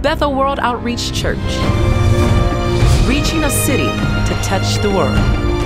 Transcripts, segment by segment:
Bethel World Outreach Church, reaching a city to touch the world.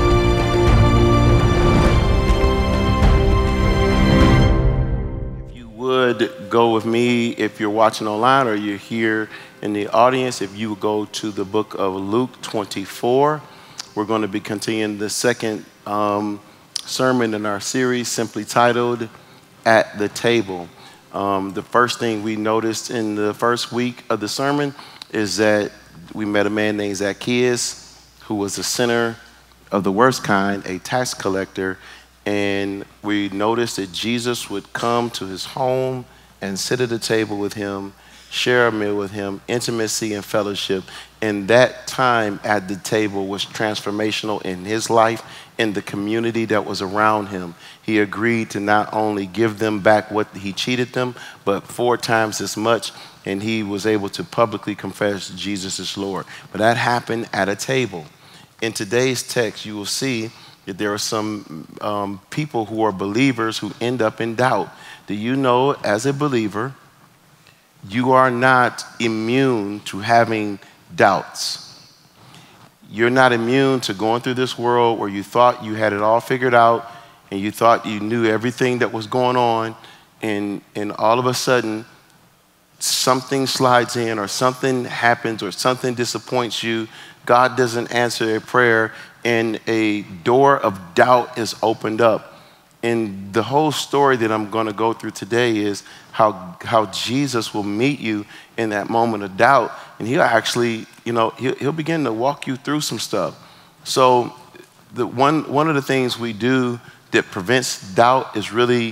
If you would go with me, if you're watching online or you're here in the audience, if you would go to the book of Luke 24, we're going to be continuing the second sermon in our series, simply titled, At the Table. The first thing we noticed in the first week of the sermon is that we met a man named Zacchaeus, who was a sinner of the worst kind, a tax collector, and we noticed that Jesus would come to his home and sit at the table with him, share a meal with him, intimacy and fellowship. And that time at the table was transformational in his life, in the community that was around him. He agreed to not only give them back what he cheated them, but 4 times as much, and he was able to publicly confess Jesus is Lord. But that happened at a table. In today's text, you will see that there are some people who are believers who end up in doubt. Do you know, as a believer, you are not immune to having doubts. You're not immune to going through this world where you thought you had it all figured out and you thought you knew everything that was going on, and all of a sudden something slides in or something happens or something disappoints you. God doesn't answer a prayer and a door of doubt is opened up. And the whole story that I'm going to go through today is how Jesus will meet you in that moment of doubt, and he'll actually, he'll begin to walk you through some stuff. So one of the things we do that prevents doubt is really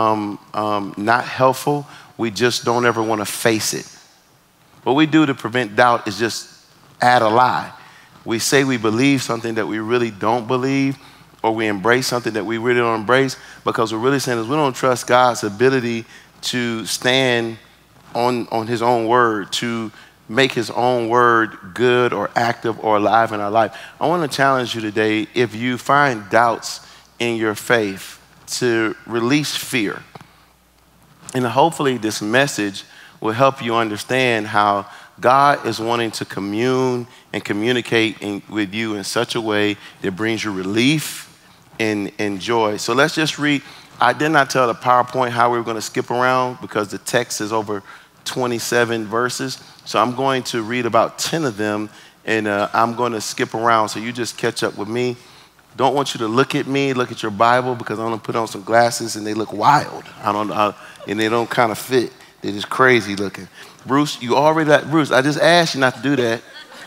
not helpful. We just don't ever want to face it. What we do to prevent doubt is just add a lie. We say we believe something that we really don't believe, or we embrace something that we really don't embrace, because we're really saying is we don't trust God's ability to stand on his own word, to make his own word good or active or alive in our life. I want to challenge you today, if you find doubts in your faith, to release fear. And hopefully this message will help you understand how God is wanting to commune and communicate with you in such a way that brings you relief and joy. So let's just read. I did not tell the PowerPoint how we were going to skip around because the text is over 27 verses. So I'm going to read about 10 of them, and I'm going to skip around. So you just catch up with me. Don't want you to look at me, look at your Bible, because I'm going to put on some glasses and they look wild. And they don't kind of fit. They're just crazy looking. Bruce, Bruce, I just asked you not to do that.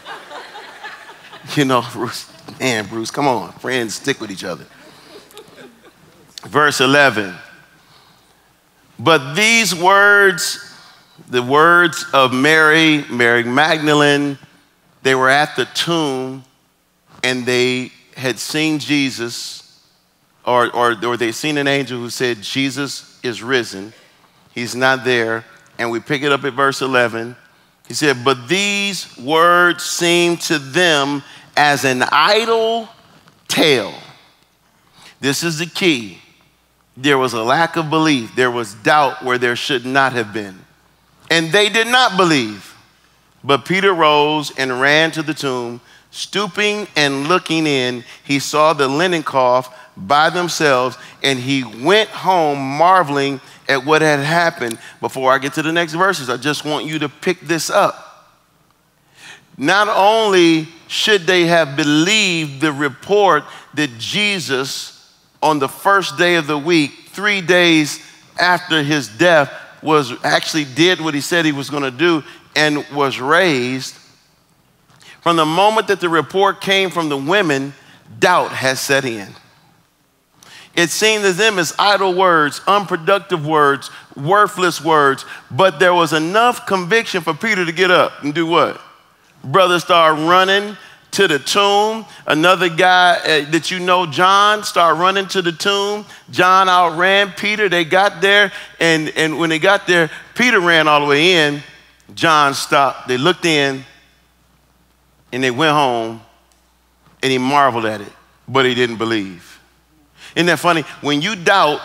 Bruce, come on. Friends stick with each other. Verse 11. But these words, the words of Mary Magdalene, they were at the tomb and they had seen Jesus, or they seen an angel who said, Jesus is risen. He's not there. And we pick it up at verse 11. He said, but these words seemed to them as an idle tale. This is the key. There was a lack of belief. There was doubt where there should not have been. And they did not believe. But Peter rose and ran to the tomb. Stooping and looking in, he saw the linen cloth by themselves, and he went home marveling at what had happened. Before I get to the next verses, I just want you to pick this up. Not only should they have believed the report that Jesus, on the first day of the week, 3 days after his death, did what he said he was going to do and was raised. From the moment that the report came from the women, doubt has set in. It seemed to them as idle words, unproductive words, worthless words, but there was enough conviction for Peter to get up and do what? Brothers started running to the tomb. Another guy that John, started running to the tomb. John outran Peter. They got there, and when they got there, Peter ran all the way in. John stopped. They looked in, and they went home, and he marveled at it, but he didn't believe. Isn't that funny? When you doubt,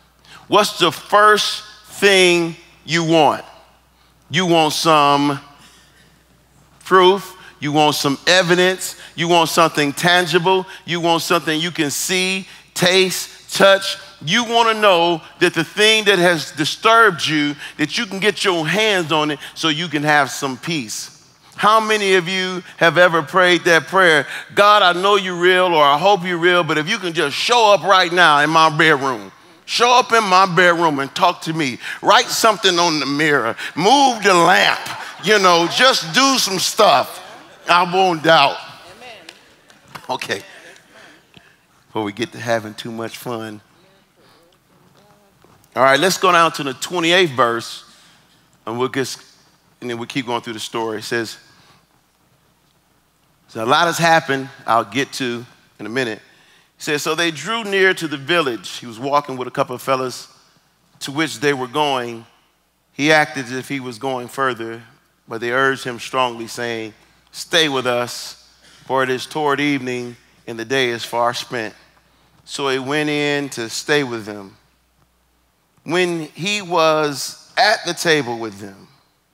what's the first thing you want? You want some proof. You want some evidence. You want something tangible. You want something you can see, taste, touch. You want to know that the thing that has disturbed you, that you can get your hands on it so you can have some peace. How many of you have ever prayed that prayer? God, I know you're real, or I hope you're real, but if you can just show up right now in my bedroom. Show up in my bedroom and talk to me. Write something on the mirror. Move the lamp. Just do some stuff. I won't doubt. Amen. Okay. Before we get to having too much fun. All right, let's go down to the 28th verse, and then we'll keep going through the story. It says, so a lot has happened. I'll get to in a minute. He says, so they drew near to the village. He was walking with a couple of fellas to which they were going. He acted as if he was going further, but they urged him strongly, saying, stay with us, for it is toward evening, and the day is far spent. So he went in to stay with them. When he was at the table with them,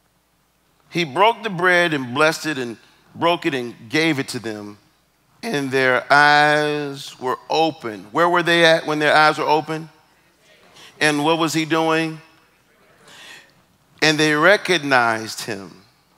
he broke the bread and blessed it and broke it and gave it to them. And their eyes were open. Where were they at when their eyes were open? And what was he doing? And they recognized him.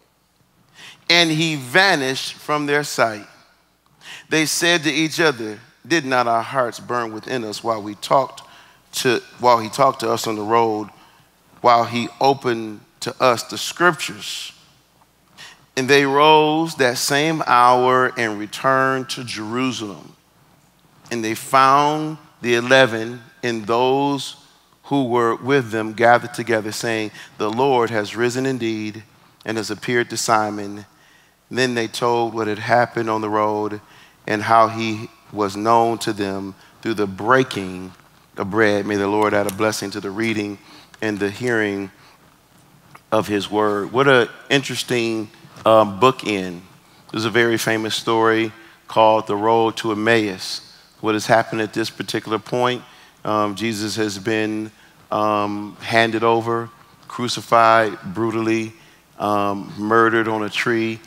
And he vanished from their sight. They said to each other, did not our hearts burn within us while he talked to us on the road, while he opened to us the scriptures? And they rose that same hour and returned to Jerusalem. And they found the 11 and those who were with them gathered together, saying, the Lord has risen indeed and has appeared to Simon. And then they told what had happened on the road and how he was known to them through the breaking of bread. May the Lord add a blessing to the reading and the hearing of his word. What an interesting bookend. There's a very famous story called The Road to Emmaus. What has happened at this particular point? Jesus has been handed over, crucified, brutally, murdered on a tree.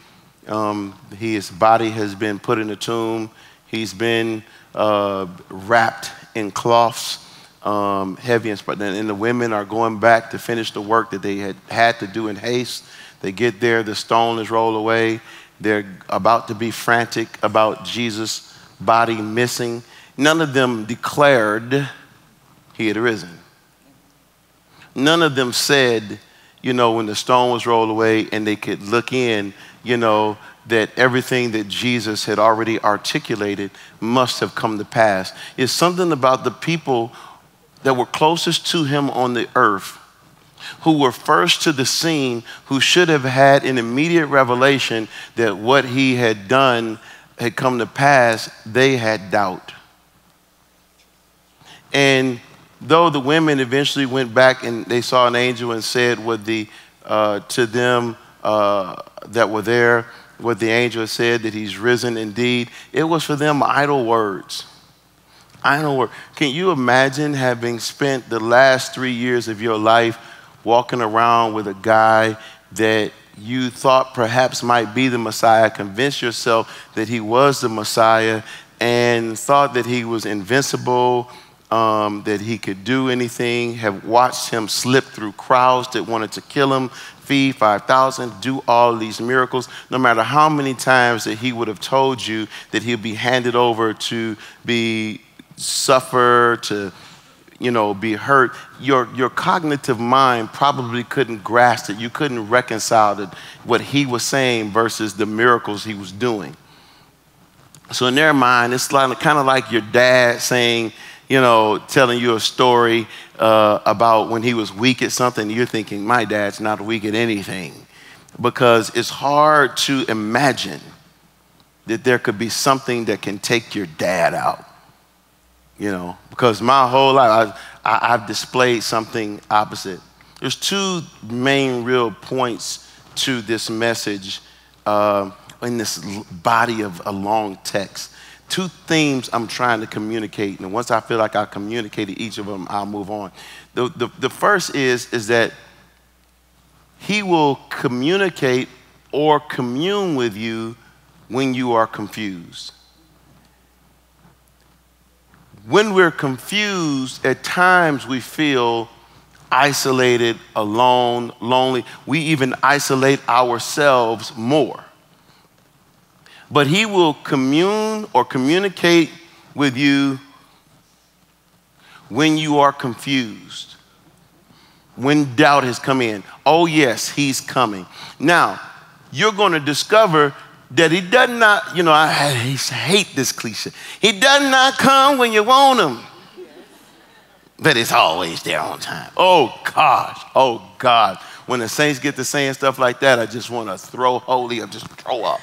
His body has been put in a tomb. He's been wrapped in cloths, heavy and the women are going back to finish the work that they had to do in haste. They get there, the stone is rolled away. They're about to be frantic about Jesus' body missing. None of them declared he had risen. None of them said, when the stone was rolled away and they could look in, that everything that Jesus had already articulated must have come to pass. It's something about the people that were closest to him on the earth, who were first to the scene, who should have had an immediate revelation that what he had done had come to pass. They had doubt. And though the women eventually went back and they saw an angel and said what to them that were there, what the angel said, that he's risen indeed, it was for them idle words. Idle words. Can you imagine having spent the last 3 years of your life walking around with a guy that you thought perhaps might be the Messiah, convinced yourself that he was the Messiah, and thought that he was invincible, that he could do anything, have watched him slip through crowds that wanted to kill him, feed 5,000, do all these miracles, no matter how many times that he would have told you that he'd be handed over to be suffer, to be hurt, your cognitive mind probably couldn't grasp it. You couldn't reconcile it, what he was saying versus the miracles he was doing. So in their mind, it's kind of like your dad saying, telling you a story about when he was weak at something. You're thinking, my dad's not weak at anything. Because it's hard to imagine that there could be something that can take your dad out. Because my whole life, I've displayed something opposite. There's two main real points to this message in this body of a long text. Two themes I'm trying to communicate, and once I feel like I've communicated each of them, I'll move on. The first is that he will communicate or commune with you when you are confused. When we're confused, at times we feel isolated, alone, lonely. We even isolate ourselves more. But he will commune or communicate with you when you are confused, when doubt has come in. Oh yes, he's coming. Now, you're going to discover that he does not, I hate this cliche. He does not come when you want him, but it's always there on time. Oh God. When the saints get to saying stuff like that, I just want to throw holy or just throw up.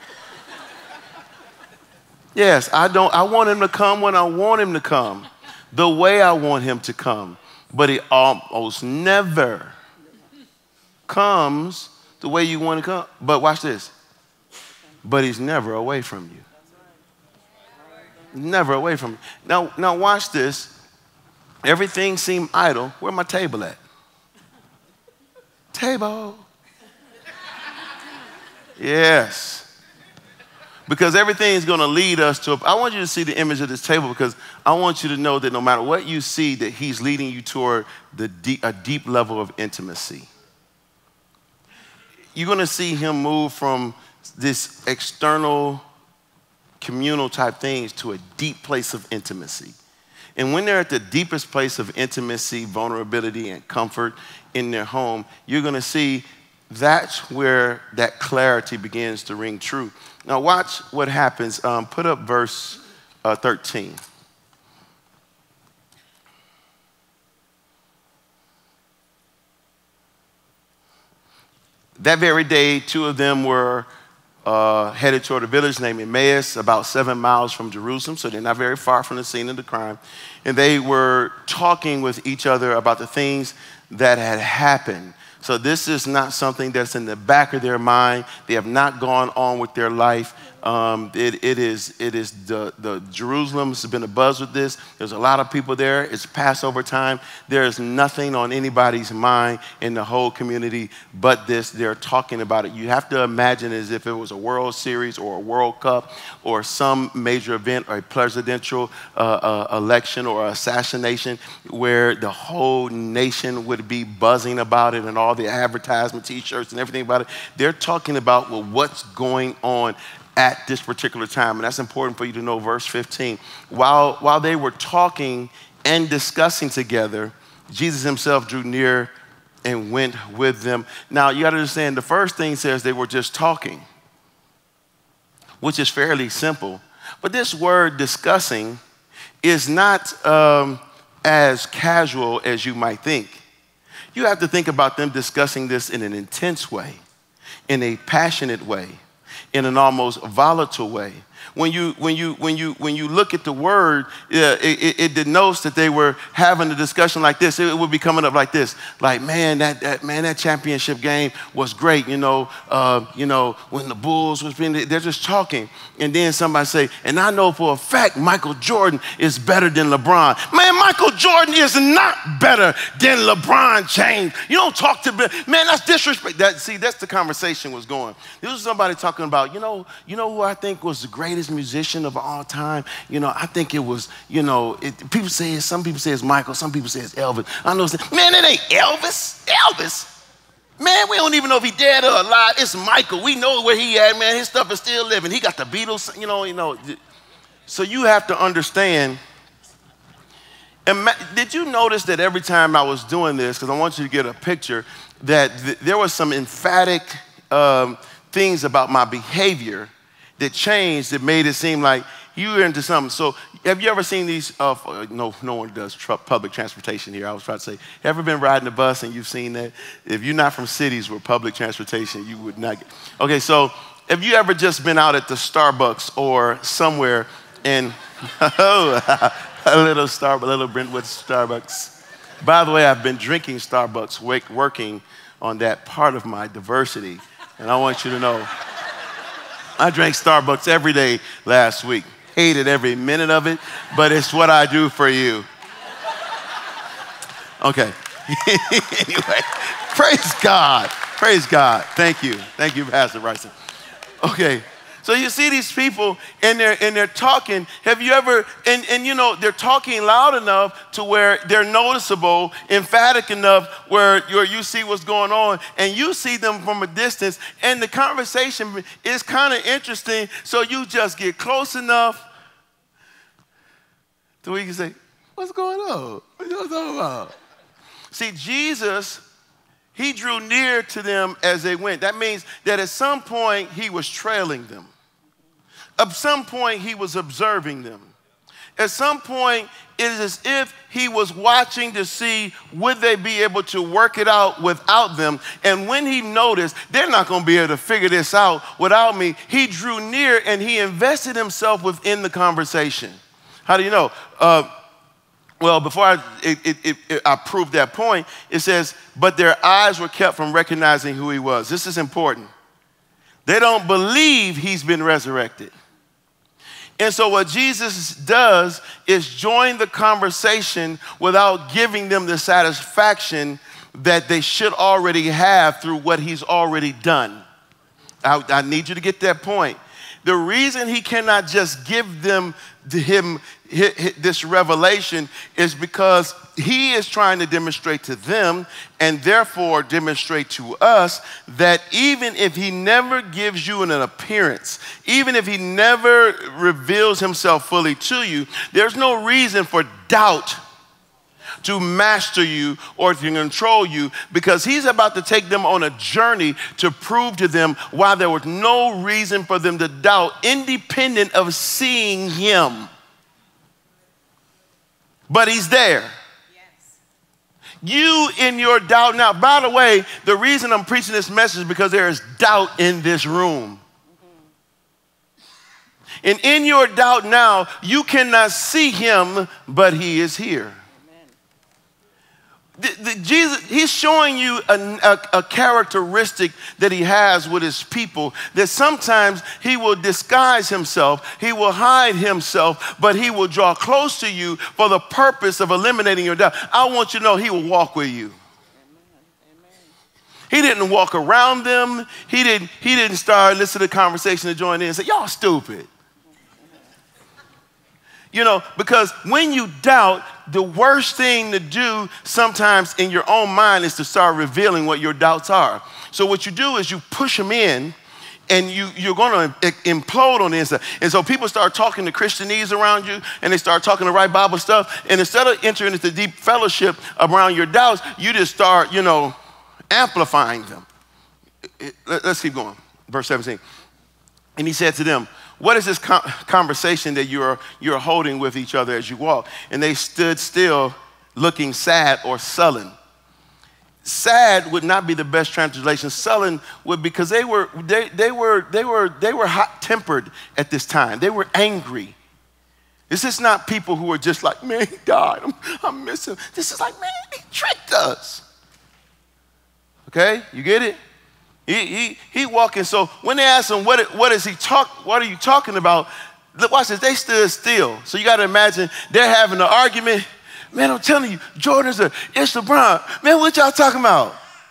Yes, I want him to come when I want him to come, the way I want him to come, but he almost never comes the way you want to come. But watch this. But he's never away from you. Never away from you. Now watch this. Everything seemed idle. Where my table at? Table. Yes. Because everything is going to lead us to, I want you to see the image of this table because I want you to know that no matter what you see, that he's leading you toward a deep level of intimacy. You're going to see him move from this external communal type things to a deep place of intimacy. And when they're at the deepest place of intimacy, vulnerability, and comfort in their home, you're going to see that's where that clarity begins to ring true. Now watch what happens. Put up verse 13. That very day, two of them were headed toward a village named Emmaus, about 7 miles from Jerusalem, so they're not very far from the scene of the crime. And they were talking with each other about the things that had happened. So this is not something that's in the back of their mind. They have not gone on with their life. It is the Jerusalem has been abuzz with this. There's a lot of people there. It's Passover time. There's nothing on anybody's mind in the whole community but this. They're talking about it. You have to imagine as if it was a World Series or a World Cup or some major event or a presidential election or assassination where the whole nation would be buzzing about it and all the advertisement, T-shirts and everything about it. They're talking about, well, what's going on at this particular time. And that's important for you to know. Verse 15. While they were talking and discussing together, Jesus himself drew near and went with them. Now, you got to understand, the first thing says they were just talking, which is fairly simple. But this word discussing is not as casual as you might think. You have to think about them discussing this in an intense way, in a passionate way, in an almost volatile way. When you look at the word, it denotes that they were having a discussion like this. It would be coming up like this, like, man, that championship game was great. When the Bulls was being, they're just talking, and then somebody say, and I know for a fact Michael Jordan is better than LeBron. Man, Michael Jordan is not better than LeBron James. You don't talk to man. That's disrespect. That's the conversation was going. This was somebody talking about, you know who I think was the greatest musician of all time. I think it was, some people say it's Michael, some people say it's Elvis. I know, man, it ain't Elvis. Elvis, man, we don't even know if he dead or alive. It's Michael. We know where he at, man. His stuff is still living. He got the Beatles, So you have to understand. Did you notice that every time I was doing this, because I want you to get a picture, that there was some emphatic things about my behavior that changed, that made it seem like you were into something. So have you ever seen these, no one does public transportation here. I was trying to say, ever been riding a bus and you've seen that? If you're not from cities where public transportation, you would not get. Okay, so have you ever just been out at the Starbucks or somewhere and, a little Brentwood Starbucks. By the way, I've been drinking Starbucks, working on that part of my diversity. And I want you to know, I drank Starbucks every day last week. Hated every minute of it, but it's what I do for you. Okay. Anyway, praise God. Praise God. Thank you. Thank you, Pastor Bryson. Okay. So you see these people and they're talking. Have you ever, and you know, they're talking loud enough to where they're noticeable, emphatic enough where you see what's going on and you see them from a distance and the conversation is kind of interesting. So you just get close enough to where you can say, what's going on? What you talking about? See, Jesus, he drew near to them as they went. That means that at some point he was trailing them. At some point, he was observing them. At some point, it is as if he was watching to see would they be able to work it out without them. And when he noticed they're not going to be able to figure this out without me, he drew near and he invested himself within the conversation. How do you know? Well, before I proved that point, it says, but their eyes were kept from recognizing who he was. This is important. They don't believe he's been resurrected. And so what Jesus does is join the conversation without giving them the satisfaction that they should already have through what he's already done. I need you to get that point. The reason he cannot just give them this revelation is because he is trying to demonstrate to them and therefore demonstrate to us that even if he never gives you an appearance, even if he never reveals himself fully to you, there's no reason for doubt to master you or to control you, because he's about to take them on a journey to prove to them why there was no reason for them to doubt, independent of seeing him. But he's there. Yes. You in your doubt now. By the way, the reason I'm preaching this message is because there is doubt in this room. And in your doubt now, you cannot see him, but he is here. Jesus, he's showing you a characteristic that he has with his people, that sometimes he will disguise himself, he will hide himself, but he will draw close to you for the purpose of eliminating your doubt. I want you to know he will walk with you. He didn't walk around them. He didn't start listening to the conversation and join in and say, y'all stupid. You know, because when you doubt, the worst thing to do sometimes in your own mind is to start revealing what your doubts are. So what you do is you push them in and you're going to implode on the inside. And so people start talking to Christianese around you and they start talking the right Bible stuff. And instead of entering into deep fellowship around your doubts, you just start, amplifying them. Let's keep going. Verse 17. And he said to them, what is this conversation that you're holding with each other as you walk? And they stood still, looking sad or sullen. Sad would not be the best translation. Sullen would, because they were hot-tempered at this time. They were angry. This is not people who are just like, man, he died. I miss him. This is like, man, he tricked us. Okay, you get it? He walking. So when they asked him, what are you talking about? Watch this, they stood still. So you got to imagine they're having an argument. Man, I'm telling you, it's LeBron. Man, what y'all talking about?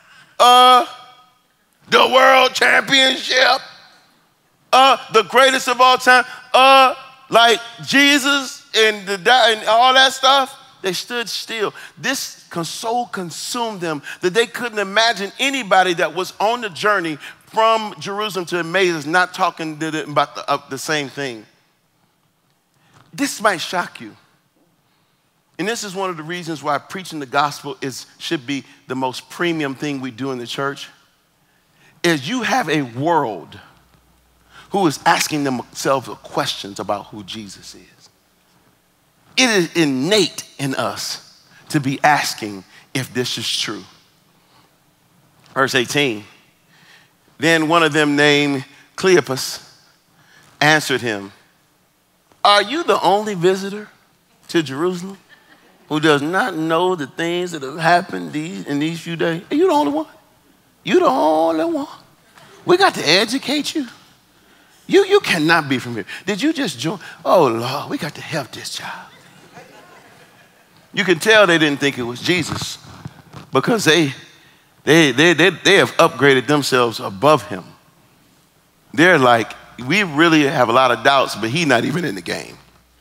The world championship. The greatest of all time. Like Jesus and all that stuff. They stood still. This so consumed them that they couldn't imagine anybody that was on the journey from Jerusalem to Emmaus not talking to them about the same thing. This might shock you. And this is one of the reasons why preaching the gospel should be the most premium thing we do in the church, is you have a world who is asking themselves questions about who Jesus is. It is innate in us to be asking if this is true. Verse 18, then one of them named Cleopas answered him, are you the only visitor to Jerusalem who does not know the things that have happened in these few days? Are you the only one? You the only one. We got to educate you. You cannot be from here. Did you just join? Oh, Lord, we got to help this child. You can tell they didn't think it was Jesus because they They have upgraded themselves above him. They're like, we really have a lot of doubts, but he's not even in the game.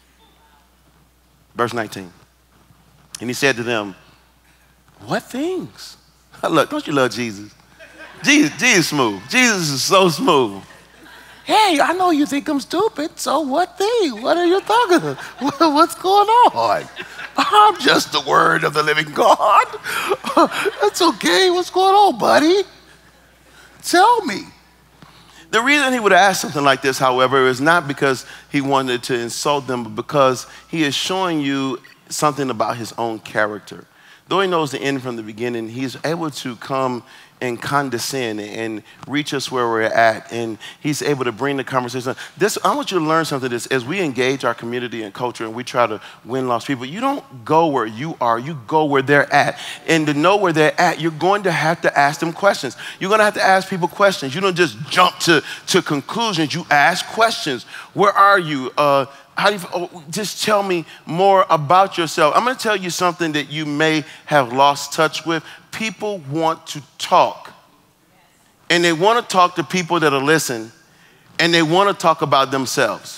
Verse 19. And he said to them, what things? Look, don't you love Jesus? Jesus is smooth. Jesus is so smooth. Hey, I know you think I'm stupid, so what thing? What are you talking about? What's going on? I'm just the word of the living God. That's okay. What's going on, buddy? Tell me. The reason he would ask something like this, however, is not because he wanted to insult them, but because he is showing you something about his own character. Though he knows the end from the beginning, he's able to come and condescend and reach us where we're at, and he's able to bring the conversation. I want you to learn something. This as we engage our community and culture and we try to win lost people, you don't go where you are, you go where they're at. And to know where they're at, you're going to have to ask them questions. You're going to have to ask people questions. You don't just jump to conclusions. You ask questions. Where are you? Just tell me more about yourself. I'm going to tell you something that you may have lost touch with. People want to talk, and they want to talk to people that'll listen, and they want to talk about themselves.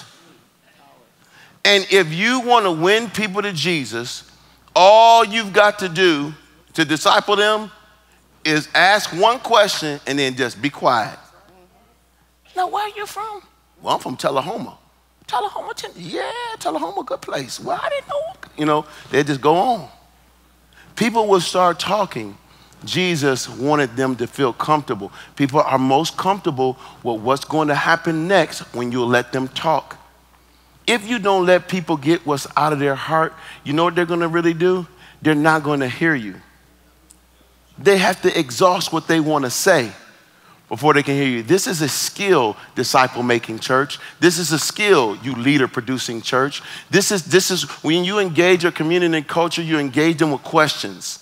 And if you want to win people to Jesus, all you've got to do to disciple them is ask one question and then just be quiet. Now, where are you from? Well, I'm from Tullahoma. Tullahoma, yeah, Tullahoma, good place. Well, I didn't know. They just go on. People will start talking. Jesus wanted them to feel comfortable. People are most comfortable with what's going to happen next when you let them talk. If you don't let people get what's out of their heart, you know what they're going to really do? They're not going to hear you. They have to exhaust what they want to say before they can hear you. This is a skill, disciple-making church. This is a skill, you leader-producing church. This is when you engage your community and culture, you engage them with questions.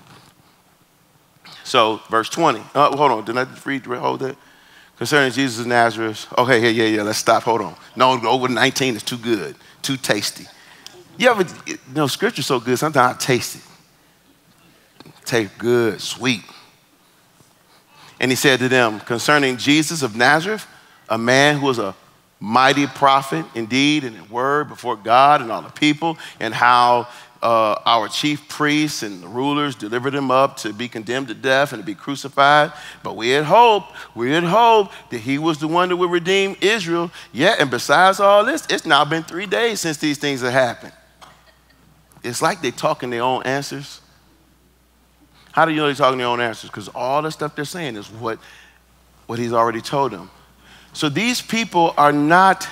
So, verse 20. Hold on, did I hold that? Concerning Jesus of Nazareth. Okay, yeah, let's stop, hold on. No, over 19 is too good, too tasty. Scripture's so good, sometimes I taste it. Taste good, sweet. And he said to them, concerning Jesus of Nazareth, a man who was a mighty prophet indeed and in word before God and all the people, and how our chief priests and the rulers delivered him up to be condemned to death and to be crucified. But we had hope that he was the one that would redeem Israel. Yeah, and besides all this, it's now been 3 days since these things have happened. It's like they're talking their own answers. How do you know they're talking their own answers? Because all the stuff they're saying is what he's already told them. So these people are not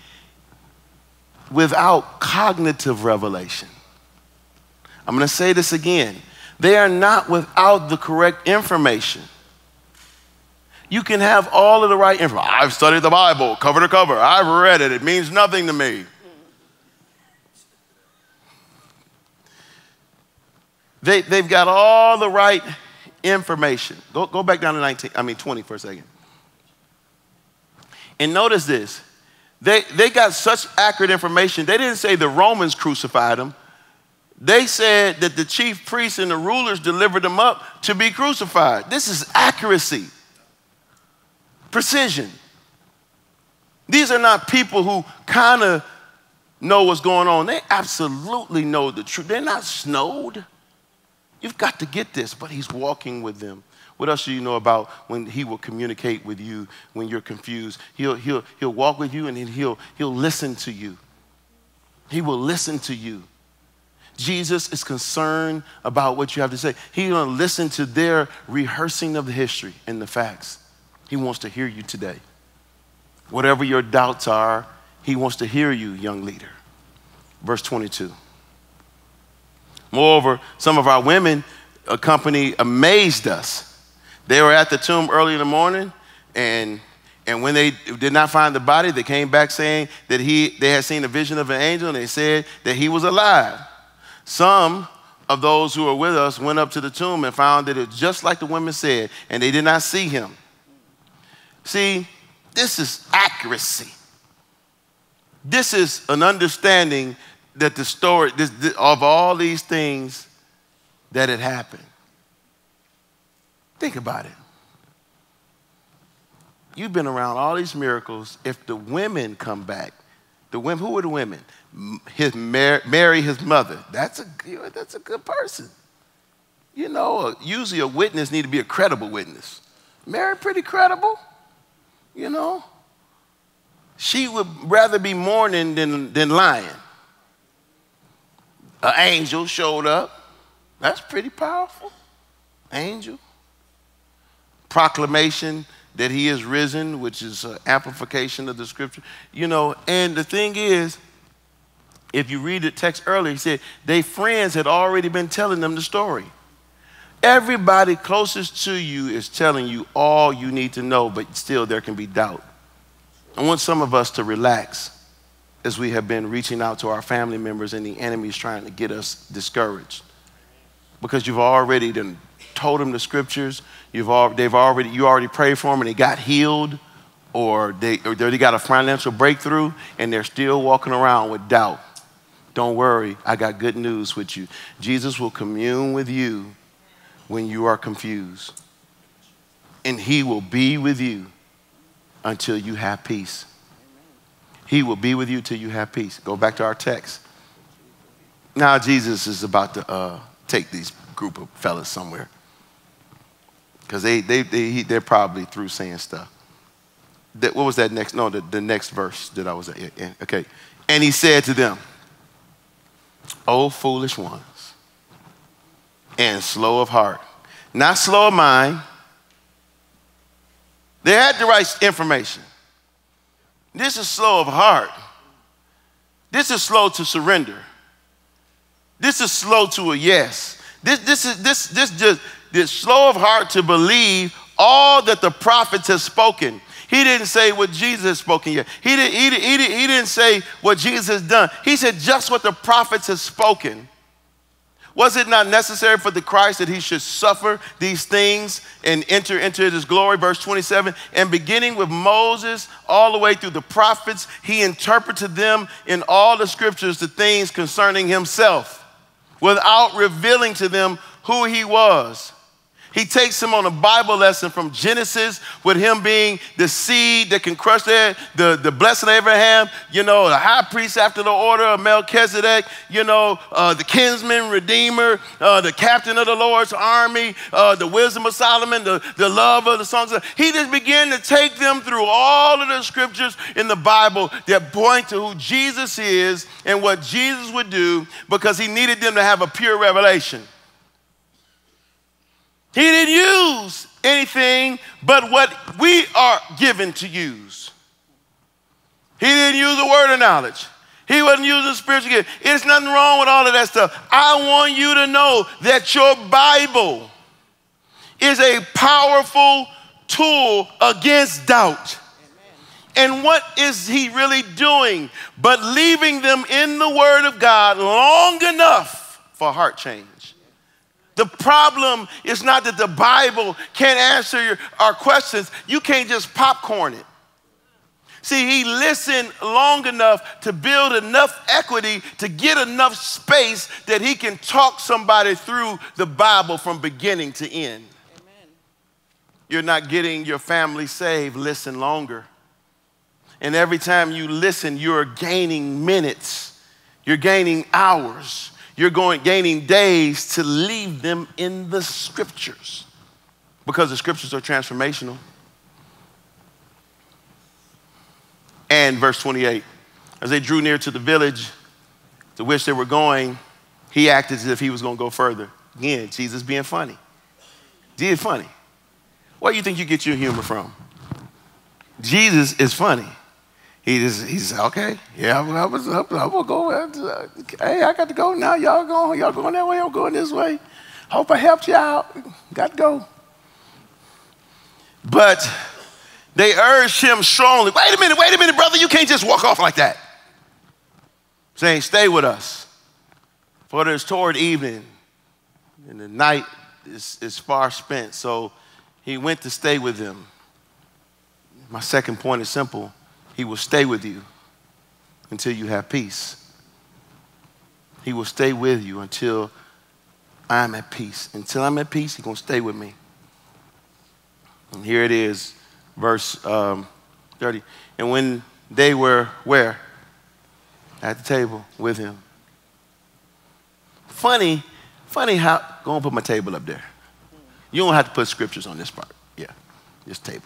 without cognitive revelation. I'm going to say this again. They are not without the correct information. You can have all of the right information. I've studied the Bible cover to cover. I've read it. It means nothing to me. They've got all the right information. Go back down to 20 for a second. And notice this. They got such accurate information. They didn't say the Romans crucified him. They said that the chief priests and the rulers delivered him up to be crucified. This is accuracy, precision. These are not people who kind of know what's going on. They absolutely know the truth. They're not snowed. You've got to get this, but he's walking with them. What else do you know about when he will communicate with you when you're confused? He'll walk with you and then he'll listen to you. He will listen to you. Jesus is concerned about what you have to say. He's going to listen to their rehearsing of the history and the facts. He wants to hear you today. Whatever your doubts are, he wants to hear you, young leader. Verse 22. Moreover, some of our women company amazed us. They were at the tomb early in the morning, and when they did not find the body, they came back saying that they had seen a vision of an angel, and they said that he was alive. Some of those who were with us went up to the tomb and found that it was just like the women said, and they did not see him. See, this is accuracy. This is an understanding that the story of all these things that had happened. Think about it. You've been around all these miracles. If the women come back, the women, who were the women? Mary, his mother. That's a good person. You know, usually a witness need to be a credible witness. Mary, pretty credible. You know, she would rather be mourning than lying. An angel showed up. That's pretty powerful. Angel. Proclamation that he is risen, which is an amplification of the scripture. You know, and the thing is, if you read the text earlier, he said their friends had already been telling them the story. Everybody closest to you is telling you all you need to know, but still there can be doubt. I want some of us to relax as we have been reaching out to our family members and the enemy is trying to get us discouraged. Because you've already told them the scriptures, you already prayed for them and they got healed, or they got a financial breakthrough and they're still walking around with doubt. Don't worry, I got good news with you. Jesus will commune with you when you are confused. And he will be with you until you have peace. He will be with you till you have peace. Go back to our text. Now Jesus is about to take these group of fellas somewhere. Because they're probably through saying stuff. What was that next? No, the next verse that I was in. Okay. And he said to them, O foolish ones, and slow of heart, not slow of mind. They had the right information. This is slow of heart. This is slow to surrender. This is slow to a yes. This is slow of heart to believe all that the prophets have spoken. He didn't say what Jesus has spoken yet. He didn't say what Jesus has done. He said just what the prophets have spoken. Was it not necessary for the Christ that he should suffer these things and enter into his glory? Verse 27, and beginning with Moses all the way through the prophets, he interpreted them in all the scriptures the things concerning himself without revealing to them who he was. He takes him on a Bible lesson from Genesis with him being the seed that can crush the blessed Abraham, you know, the high priest after the order of Melchizedek, you know, the kinsman, redeemer, the captain of the Lord's army, the wisdom of Solomon, the love of the songs. He just began to take them through all of the scriptures in the Bible that point to who Jesus is and what Jesus would do, because he needed them to have a pure revelation. He didn't use anything but what we are given to use. He didn't use the word of knowledge. He wasn't using spiritual gift. There's nothing wrong with all of that stuff. I want you to know that your Bible is a powerful tool against doubt. And what is he really doing but leaving them in the word of God long enough for heart change? The problem is not that the Bible can't answer our questions. You can't just popcorn it. See, he listened long enough to build enough equity to get enough space that he can talk somebody through the Bible from beginning to end. Amen. You're not getting your family saved. Listen longer. And every time you listen, you're gaining minutes. You're gaining hours. You're gaining days to leave them in the scriptures, because the scriptures are transformational. And verse 28, as they drew near to the village to which they were going, he acted as if he was going to go further. Again, Jesus being funny. Jesus funny. Where do you think you get your humor from? Jesus is funny. He's okay. Yeah, I'm gonna go. Hey, I got to go now. Y'all going that way. I'm going this way. Hope I helped you out. Got to go. But they urged him strongly. Wait a minute, brother. You can't just walk off like that. Saying, stay with us. For it is toward evening, and the night is far spent. So he went to stay with them. My second point is simple. He will stay with you until you have peace. He will stay with you until I'm at peace. Until I'm at peace, he's going to stay with me. And here it is, verse 30. And when they were where? At the table with him. Funny how, go and put my table up there. You don't have to put scriptures on this part. Yeah, this table.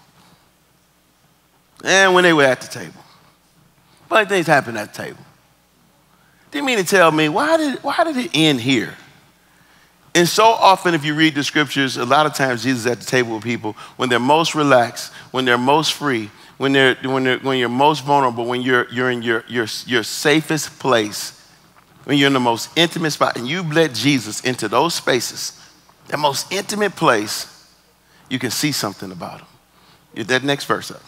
And when they were at the table, funny things happened at the table. Didn't mean to tell me, why did it end here? And so often if you read the scriptures, a lot of times Jesus is at the table with people when they're most relaxed, when they're most free, when you're most vulnerable, when you're in your safest place, when you're in the most intimate spot, and you let Jesus into those spaces, that most intimate place, you can see something about him. Get that next verse up.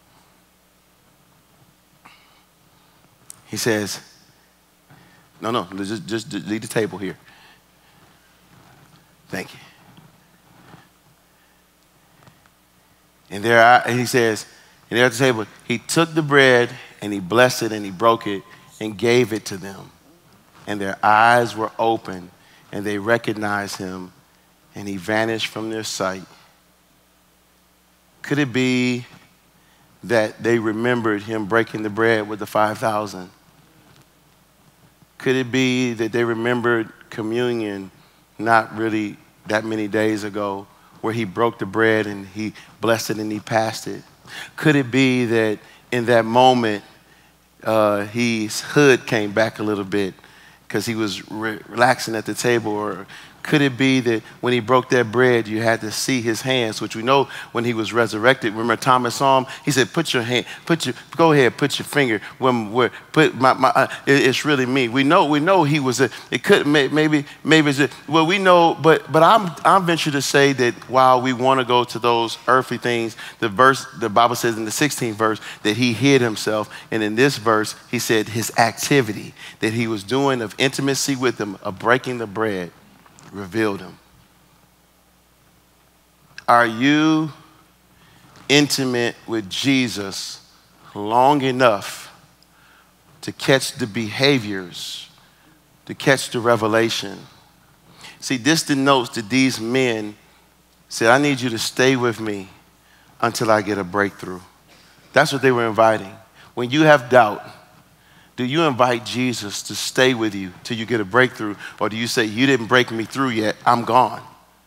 He says, no, just leave the table here. Thank you. And he says, and there at the table, he took the bread and he blessed it and he broke it and gave it to them. And their eyes were open and they recognized him and he vanished from their sight. Could it be that they remembered him breaking the bread with the 5,000? Could it be that they remembered communion not really that many days ago, where he broke the bread and he blessed it and he passed it? Could it be that in that moment, his hood came back a little bit because he was relaxing at the table? Or could it be that when he broke that bread, you had to see his hands, which we know when he was resurrected. Remember Thomas saw him? He said, go ahead, put your finger it's really me. We know he was it could, maybe it's well, we know, but I'm venture to say that while we want to go to those earthly things, the Bible says in the 16th verse that he hid himself. And in this verse, he said his activity that he was doing of intimacy with him, of breaking the bread, revealed him. Are you intimate with Jesus long enough to catch the behaviors, to catch the revelation? See, this denotes that these men said, I need you to stay with me until I get a breakthrough. That's what they were inviting. When you have doubt, do you invite Jesus to stay with you till you get a breakthrough? Or do you say, you didn't break me through yet, I'm gone?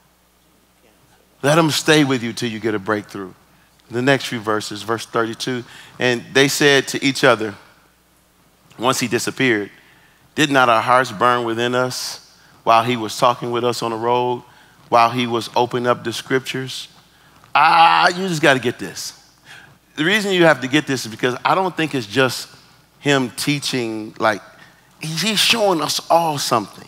Let him stay with you till you get a breakthrough. The next few verses, verse 32, and they said to each other, once he disappeared, did not our hearts burn within us while he was talking with us on the road, while he was opening up the scriptures? You just got to get this. The reason you have to get this is because I don't think it's just him teaching, like he's showing us all something.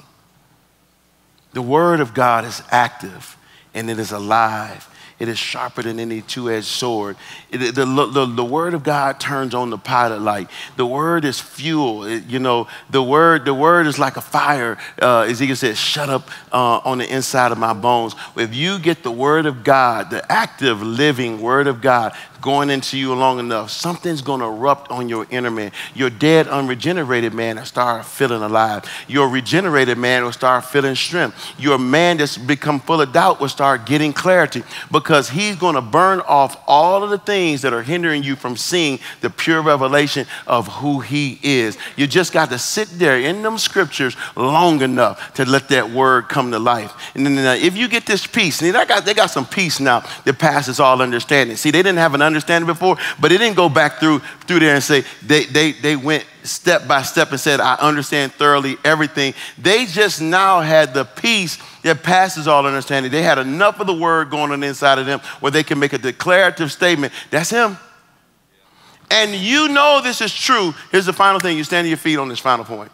The word of God is active and it is alive. It is sharper than any two-edged sword. The word of God turns on the pilot light. The word is fuel. The word is like a fire. Ezekiel said, shut up on the inside of my bones. If you get the word of God, the active, living word of God going into you long enough, something's going to erupt on your inner man. Your dead, unregenerated man will start feeling alive. Your regenerated man will start feeling strength. Your man that's become full of doubt will start getting clarity, because he's going to burn off all of the things that are hindering you from seeing the pure revelation of who he is. You just got to sit there in them scriptures long enough to let that word come to life. And then if you get this peace, and they got some peace now that passes all understanding. See, they didn't have an understanding before, but it didn't go back through there and say they went step by step and said, I understand thoroughly everything. They just now had the peace that passes all understanding. They had enough of the word going on inside of them where they can make a declarative statement. That's him. And you know this is true. Here's the final thing. You stand on your feet on this final point.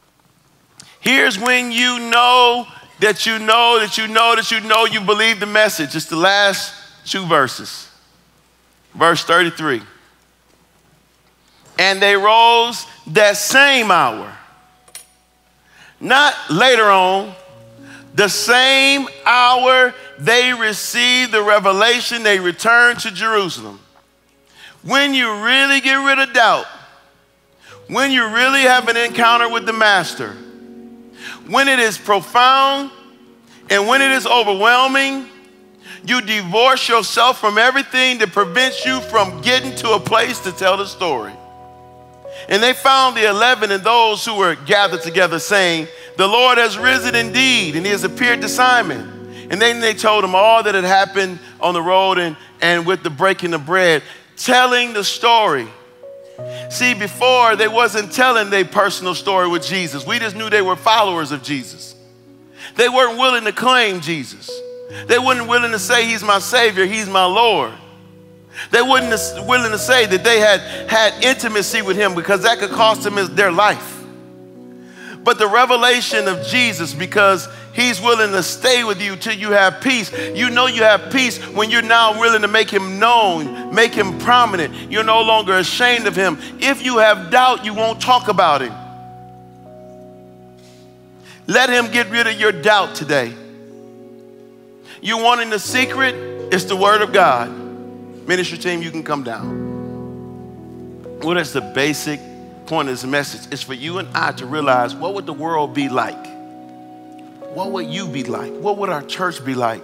Here's when you know that you know that you know that you know you believe the message. It's the last two verses. Verse 33. And they rose that same hour. Not later on. The same hour they received the revelation, they returned to Jerusalem. When you really get rid of doubt, when you really have an encounter with the Master, when it is profound and when it is overwhelming, You divorce yourself from everything that prevents you from getting to a place to tell the story. And they found the 11 and those who were gathered together saying, the Lord has risen indeed, and he has appeared to Simon. And then they told him all that had happened on the road and with the breaking of bread, telling the story. See, before they wasn't telling their personal story with Jesus. We just knew they were followers of Jesus. They weren't willing to claim Jesus. They weren't willing to say he's my Savior, he's my Lord. They weren't willing to say that they had intimacy with him because that could cost them their life. But the revelation of Jesus, because he's willing to stay with you till you have peace. You know you have peace when you're now willing to make him known, make him prominent. You're no longer ashamed of him. If you have doubt, you won't talk about him. Let him get rid of your doubt today. You wanting the secret? It's the word of God. Ministry team, you can come down. Well, that's the basic point of this message. It's for you and I to realize, what would the world be like? What would you be like? What would our church be like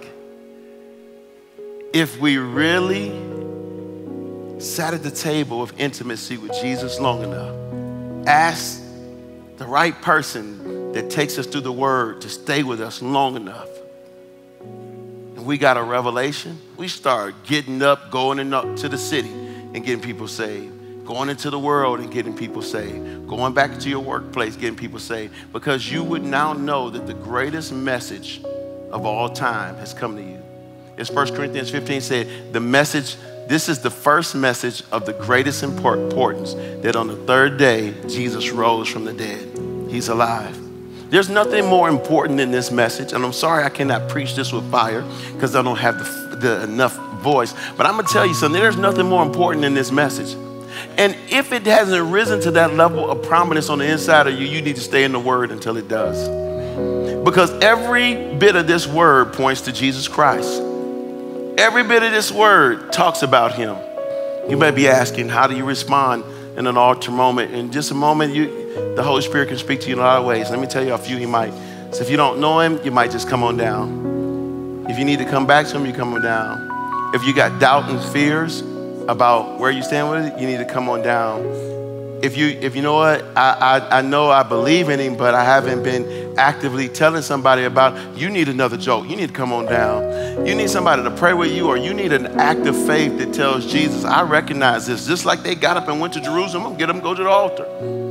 if we really sat at the table of intimacy with Jesus long enough, asked the right person that takes us through the word to stay with us long enough, and we got a revelation, we start getting up, going to the city and getting people saved. Going into the world and getting people saved. Going back to your workplace, getting people saved. Because you would now know that the greatest message of all time has come to you. As 1 Corinthians 15 said, this is the first message of the greatest importance, that on the third day, Jesus rose from the dead. He's alive. There's nothing more important than this message. And I'm sorry I cannot preach this with fire because I don't have the enough voice. But I'm going to tell you something. There's nothing more important than this message. And if it hasn't risen to that level of prominence on the inside of you, you need to stay in the word until it does. Because every bit of this word points to Jesus Christ. Every bit of this word talks about him. You may be asking, how do you respond in an altar moment? In just a moment, the Holy Spirit can speak to you in a lot of ways. Let me tell you a few he might. So if you don't know him, you might just come on down. If you need to come back to him, you come on down. If you got doubt and fears about where you stand with it, you need to come on down. If you know what, I know I believe in him, but I haven't been actively telling somebody about it, you need another joke. You need to come on down. You need somebody to pray with you, or you need an act of faith that tells Jesus, I recognize this. Just like they got up and went to Jerusalem, I'm gonna get them to go to the altar.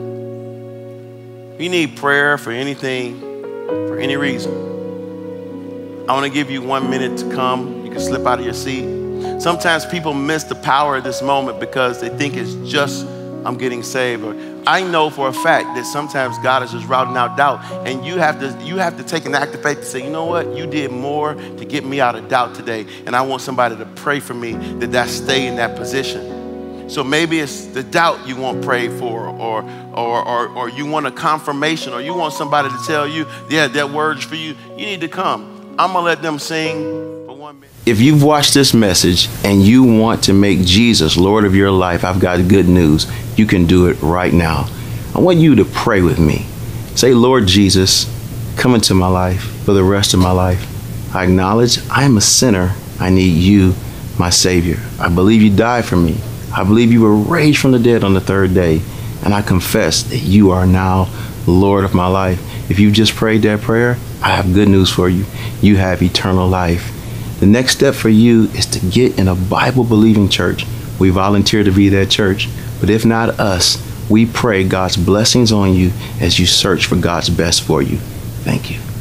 You need prayer for anything, for any reason. I wanna give you 1 minute to come. You can slip out of your seat. Sometimes people miss the power of this moment because they think it's just, I'm getting saved. Or I know for a fact that sometimes God is just routing out doubt, and you have to take an act of faith to say, you know what, you did more to get me out of doubt today, and I want somebody to pray for me that I stay in that position. So maybe it's the doubt you want prayed for, or you want a confirmation, or you want somebody to tell you, yeah, that word's for you. You need to come. I'm gonna let them sing. If you've watched this message and you want to make Jesus Lord of your life, I've got good news. You can do it right now. I want you to pray with me. Say, Lord Jesus, come into my life for the rest of my life. I acknowledge I am a sinner. I need you, my Savior. I believe you died for me. I believe you were raised from the dead on the third day. And I confess that you are now Lord of my life. If you just prayed that prayer, I have good news for you. You have eternal life. The next step for you is to get in a Bible-believing church. We volunteer to be that church. But if not us, we pray God's blessings on you as you search for God's best for you. Thank you.